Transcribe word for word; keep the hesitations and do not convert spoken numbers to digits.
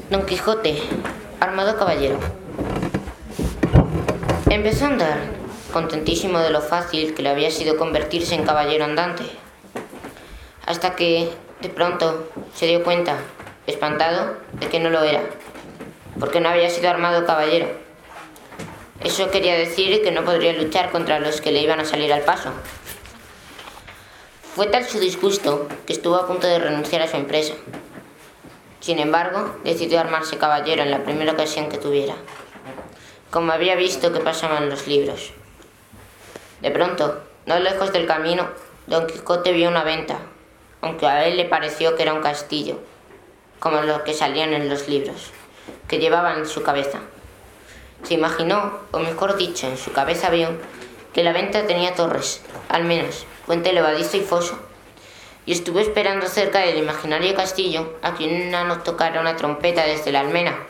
Don Quijote, armado caballero. Empezó a andar, contentísimo de lo fácil que le había sido convertirse en caballero andante, hasta que, de pronto, se dio cuenta, espantado, de que no lo era, porque no había sido armado caballero. Eso quería decir que no podría luchar contra los que le iban a salir al paso. Fue tal su disgusto que estuvo a punto de renunciar a su empresa. Sin embargo, decidió armarse caballero en la primera ocasión que tuviera, como había visto que pasaba en los libros. De pronto, no lejos del camino, Don Quijote vio una venta, aunque a él le pareció que era un castillo, como los que salían en los libros, que llevaban en su cabeza. Se imaginó, o mejor dicho, en su cabeza vio, que la venta tenía torres, al menos, puente levadizo y foso, y estuvo esperando cerca del imaginario castillo a que un enano tocara una trompeta desde la almena.